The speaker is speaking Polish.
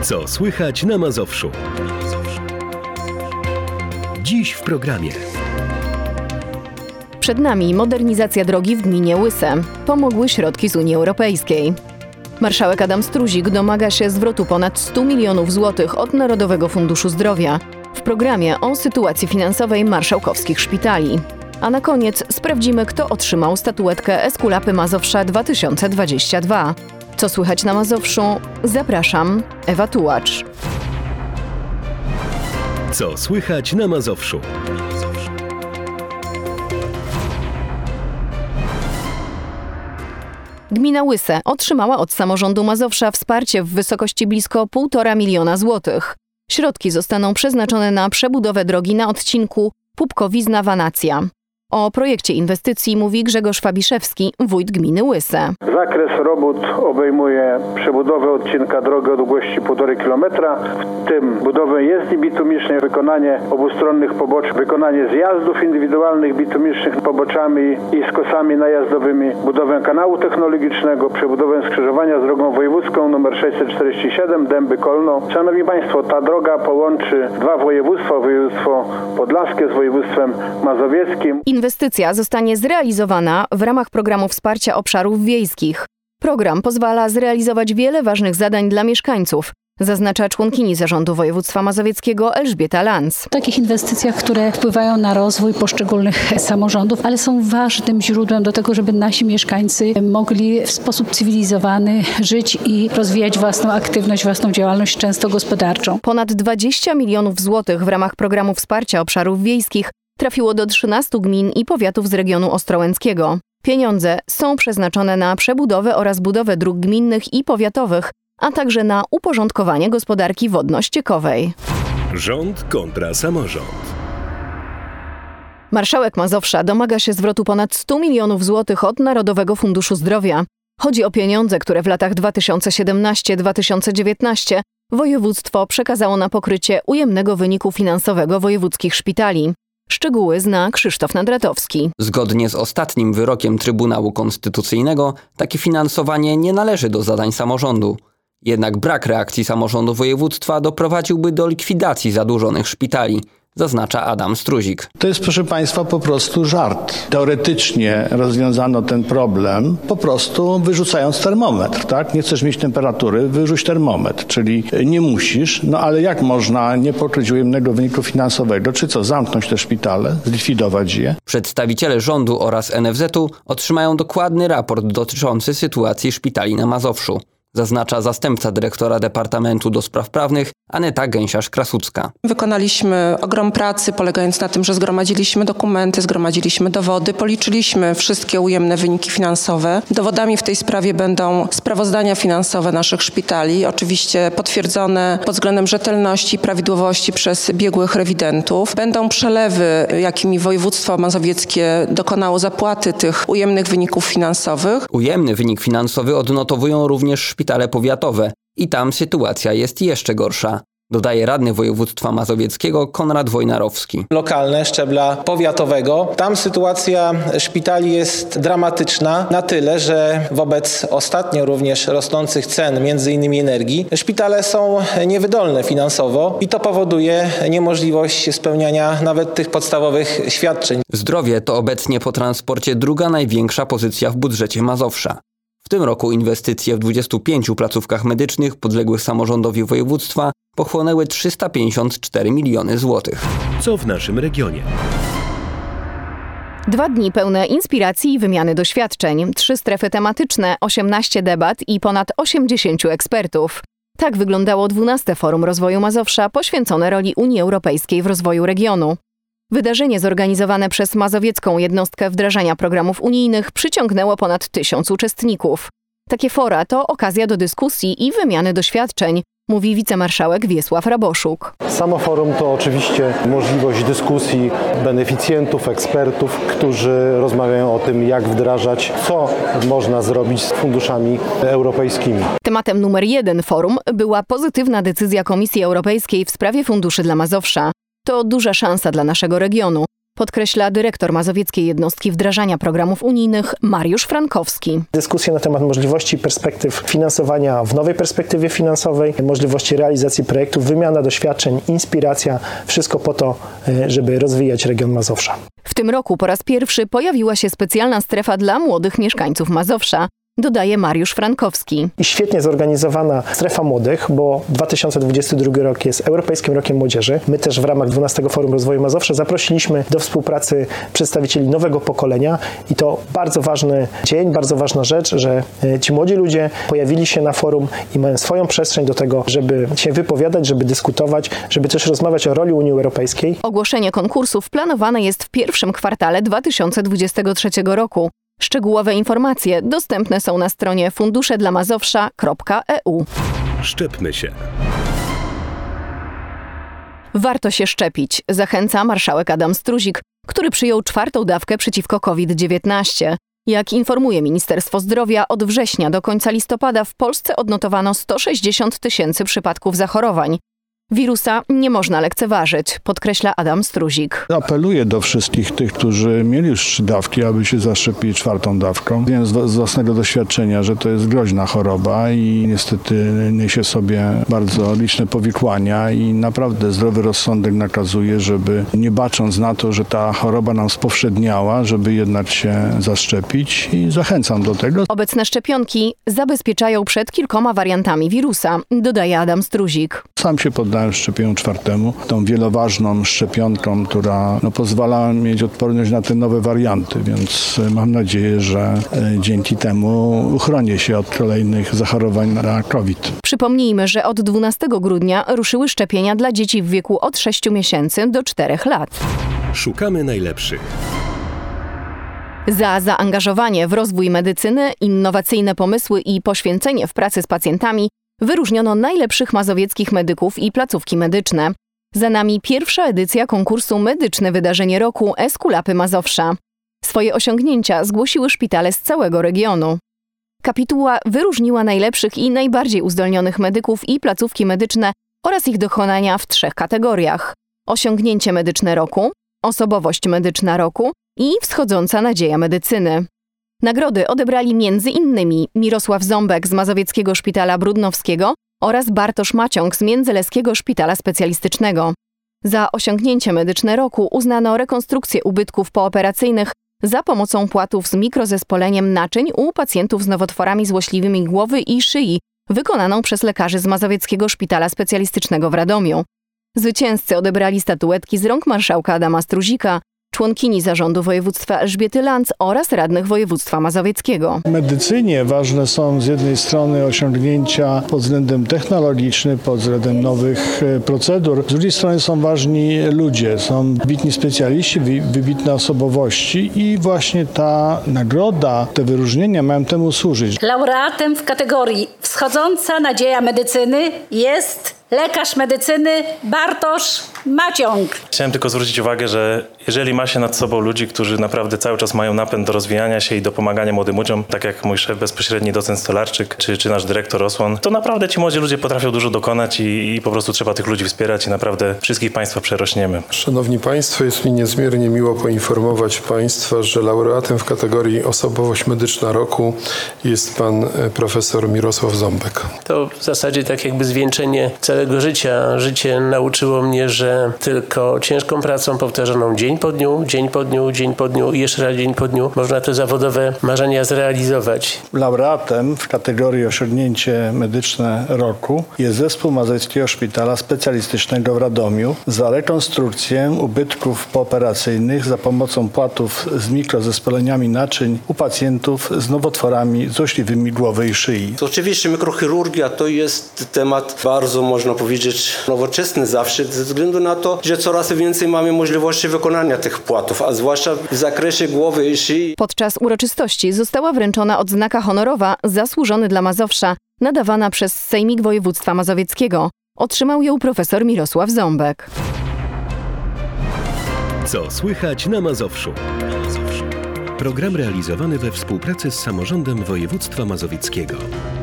Co słychać na Mazowszu? Dziś w programie. Przed nami modernizacja drogi w gminie Łyse. Pomogły środki z Unii Europejskiej. Marszałek Adam Struzik domaga się zwrotu ponad 100 milionów złotych od Narodowego Funduszu Zdrowia. W programie o sytuacji finansowej marszałkowskich szpitali. A na koniec sprawdzimy, kto otrzymał statuetkę Eskulapy Mazowsza 2022. Co słychać na Mazowszu? Zapraszam, Ewa Tułacz. Co słychać na Mazowszu? Gmina Łyse otrzymała od samorządu Mazowsza wsparcie w wysokości blisko 1,5 miliona złotych. Środki zostaną przeznaczone na przebudowę drogi na odcinku Pupkowizna-Wanacja. O projekcie inwestycji mówi Grzegorz Fabiszewski, wójt gminy Łyse. Zakres robót obejmuje przebudowę odcinka drogi o długości 1,5 km, w tym budowę jezdni bitumicznej, wykonanie obustronnych pobocz, wykonanie zjazdów indywidualnych bitumicznych poboczami i skosami najazdowymi, budowę kanału technologicznego, przebudowę skrzyżowania z drogą wojewódzką nr 647 Dęby-Kolno. Szanowni Państwo, ta droga połączy dwa województwa, województwo podlaskie z województwem mazowieckim. Inwestycja zostanie zrealizowana w ramach programu wsparcia obszarów wiejskich. Program pozwala zrealizować wiele ważnych zadań dla mieszkańców, zaznacza członkini Zarządu Województwa Mazowieckiego Elżbieta Lanz. W takich inwestycjach, które wpływają na rozwój poszczególnych samorządów, ale są ważnym źródłem do tego, żeby nasi mieszkańcy mogli w sposób cywilizowany żyć i rozwijać własną aktywność, własną działalność, często gospodarczą. Ponad 20 milionów złotych w ramach programu wsparcia obszarów wiejskich trafiło do 13 gmin i powiatów z regionu ostrołęckiego. Pieniądze są przeznaczone na przebudowę oraz budowę dróg gminnych i powiatowych, a także na uporządkowanie gospodarki wodno-ściekowej. Rząd kontra samorząd. Marszałek Mazowsza domaga się zwrotu ponad 100 milionów złotych od Narodowego Funduszu Zdrowia. Chodzi o pieniądze, które w latach 2017-2019 województwo przekazało na pokrycie ujemnego wyniku finansowego wojewódzkich szpitali. Szczegóły zna Krzysztof Nadratowski. Zgodnie z ostatnim wyrokiem Trybunału Konstytucyjnego takie finansowanie nie należy do zadań samorządu. Jednak brak reakcji samorządu województwa doprowadziłby do likwidacji zadłużonych szpitali, zaznacza Adam Struzik. To jest, proszę Państwa, po prostu żart. Teoretycznie rozwiązano ten problem po prostu wyrzucając termometr, tak? Nie chcesz mieć temperatury, wyrzuć termometr, czyli nie musisz, no ale jak można nie pokryć ujemnego wyniku finansowego, czy co, zamknąć te szpitale, zlikwidować je? Przedstawiciele rządu oraz NFZ-u otrzymają dokładny raport dotyczący sytuacji szpitali na Mazowszu, zaznacza zastępca dyrektora Departamentu do Spraw Prawnych Aneta Gęsiarz-Krasucka. Wykonaliśmy ogrom pracy polegając na tym, że zgromadziliśmy dokumenty, zgromadziliśmy dowody, policzyliśmy wszystkie ujemne wyniki finansowe. Dowodami w tej sprawie będą sprawozdania finansowe naszych szpitali, oczywiście potwierdzone pod względem rzetelności i prawidłowości przez biegłych rewidentów. Będą przelewy, jakimi województwo mazowieckie dokonało zapłaty tych ujemnych wyników finansowych. Ujemny wynik finansowy odnotowują również szpitale powiatowe i tam sytuacja jest jeszcze gorsza, dodaje radny województwa mazowieckiego Konrad Wojnarowski. Lokalne, szczebla powiatowego. Tam sytuacja szpitali jest dramatyczna na tyle, że wobec ostatnio również rosnących cen, między innymi energii, szpitale są niewydolne finansowo i to powoduje niemożliwość spełniania nawet tych podstawowych świadczeń. Zdrowie to obecnie po transporcie druga największa pozycja w budżecie Mazowsza. W tym roku inwestycje w 25 placówkach medycznych podległych samorządowi województwa pochłonęły 354 miliony złotych. Co w naszym regionie? 2 dni pełne inspiracji i wymiany doświadczeń, 3 strefy tematyczne, 18 debat i ponad 80 ekspertów. Tak wyglądało 12. Forum Rozwoju Mazowsza poświęcone roli Unii Europejskiej w rozwoju regionu. Wydarzenie zorganizowane przez Mazowiecką Jednostkę Wdrażania Programów Unijnych przyciągnęło ponad 1000 uczestników. Takie fora to okazja do dyskusji i wymiany doświadczeń, mówi wicemarszałek Wiesław Raboszuk. Samo forum to oczywiście możliwość dyskusji beneficjentów, ekspertów, którzy rozmawiają o tym, jak wdrażać, co można zrobić z funduszami europejskimi. Tematem numer 1 forum była pozytywna decyzja Komisji Europejskiej w sprawie funduszy dla Mazowsza. To duża szansa dla naszego regionu. podkreśla dyrektor mazowieckiej jednostki wdrażania programów unijnych Mariusz Frankowski. Dyskusje na temat możliwości perspektyw finansowania w nowej perspektywie finansowej, możliwości realizacji projektów, wymiana doświadczeń, inspiracja, wszystko po to, żeby rozwijać region Mazowsza. W tym roku po raz pierwszy pojawiła się specjalna strefa dla młodych mieszkańców Mazowsza, dodaje Mariusz Frankowski. I świetnie zorganizowana strefa młodych, bo 2022 rok jest Europejskim Rokiem Młodzieży. My też w ramach 12 Forum Rozwoju Mazowsza zaprosiliśmy do współpracy przedstawicieli nowego pokolenia i to bardzo ważny dzień, bardzo ważna rzecz, że ci młodzi ludzie pojawili się na forum i mają swoją przestrzeń do tego, żeby się wypowiadać, żeby dyskutować, żeby też rozmawiać o roli Unii Europejskiej. Ogłoszenie konkursów planowane jest w pierwszym kwartale 2023 roku. Szczegółowe informacje dostępne są na stronie funduszedlamazowsza.eu. Szczepmy się. Warto się szczepić, zachęca marszałek Adam Struzik, który przyjął 4. dawkę przeciwko COVID-19. Jak informuje Ministerstwo Zdrowia, od września do końca listopada w Polsce odnotowano 160 000 przypadków zachorowań. Wirusa nie można lekceważyć, podkreśla Adam Struzik. Apeluję do wszystkich tych, którzy mieli już 3 dawki, aby się zaszczepili 4. dawką. Wiem z własnego doświadczenia, że to jest groźna choroba i niestety niesie sobie bardzo liczne powikłania i naprawdę zdrowy rozsądek nakazuje, żeby nie bacząc na to, że ta choroba nam spowszedniała, żeby jednak się zaszczepić i zachęcam do tego. Obecne szczepionki zabezpieczają przed kilkoma wariantami wirusa, dodaje Adam Struzik. Sam się poddałem szczepieniu 4. tą wieloważną szczepionką, która pozwala mieć odporność na te nowe warianty, więc mam nadzieję, że dzięki temu uchronię się od kolejnych zachorowań na COVID. Przypomnijmy, że od 12 grudnia ruszyły szczepienia dla dzieci w wieku od 6 miesięcy do 4 lat. Szukamy najlepszych. Za zaangażowanie w rozwój medycyny, innowacyjne pomysły i poświęcenie w pracy z pacjentami wyróżniono najlepszych mazowieckich medyków i placówki medyczne. Za nami pierwsza edycja konkursu Medyczne Wydarzenie Roku Eskulapy Mazowsza. Swoje osiągnięcia zgłosiły szpitale z całego regionu. Kapituła wyróżniła najlepszych i najbardziej uzdolnionych medyków i placówki medyczne oraz ich dokonania w 3 kategoriach: osiągnięcie medyczne roku, osobowość medyczna roku i wschodząca nadzieja medycyny. Nagrody odebrali m.in. Mirosław Ząbek z Mazowieckiego Szpitala Brudnowskiego oraz Bartosz Maciąg z Międzyleskiego Szpitala Specjalistycznego. Za osiągnięcie medyczne roku uznano rekonstrukcję ubytków pooperacyjnych za pomocą płatów z mikrozespoleniem naczyń u pacjentów z nowotworami złośliwymi głowy i szyi, wykonaną przez lekarzy z Mazowieckiego Szpitala Specjalistycznego w Radomiu. Zwycięzcy odebrali statuetki z rąk marszałka Adama Struzika, członkini zarządu województwa Elżbiety Lanc oraz radnych województwa mazowieckiego. W medycynie ważne są z jednej strony osiągnięcia pod względem technologicznym, pod względem nowych procedur. Z drugiej strony są ważni ludzie, są wybitni specjaliści, wybitne osobowości i właśnie ta nagroda, te wyróżnienia mają temu służyć. Laureatem w kategorii Wschodząca nadzieja medycyny jest lekarz medycyny Bartosz Maciąg. Chciałem tylko zwrócić uwagę, że jeżeli ma się nad sobą ludzi, którzy naprawdę cały czas mają napęd do rozwijania się i do pomagania młodym ludziom, tak jak mój szef bezpośredni docent Stolarczyk, czy nasz dyrektor Osłon, to naprawdę ci młodzi ludzie potrafią dużo dokonać i po prostu trzeba tych ludzi wspierać i naprawdę wszystkich Państwa przerośniemy. Szanowni Państwo, jest mi niezmiernie miło poinformować Państwa, że laureatem w kategorii Osobowość Medyczna Roku jest pan profesor Mirosław Ząbek. To w zasadzie tak jakby zwieńczenie całego życia. Życie nauczyło mnie, że tylko ciężką pracą powtarzaną dzień po dniu, dzień po dniu, dzień po dniu i jeszcze raz dzień po dniu można te zawodowe marzenia zrealizować. Laureatem w kategorii Osiągnięcie Medyczne Roku jest zespół Mazowieckiego Szpitala Specjalistycznego w Radomiu za rekonstrukcję ubytków pooperacyjnych za pomocą płatów z mikrozespoleniami naczyń u pacjentów z nowotworami złośliwymi głowy i szyi. Oczywiście mikrochirurgia to jest temat bardzo, można powiedzieć, nowoczesny zawsze, ze względu na to, że coraz więcej mamy możliwości wykonania tych płatów, a zwłaszcza w zakresie głowy i szyi. Podczas uroczystości została wręczona odznaka honorowa Zasłużony dla Mazowsza, nadawana przez Sejmik Województwa Mazowieckiego. Otrzymał ją profesor Mirosław Ząbek. Co słychać na Mazowszu? Program realizowany we współpracy z Samorządem Województwa Mazowieckiego.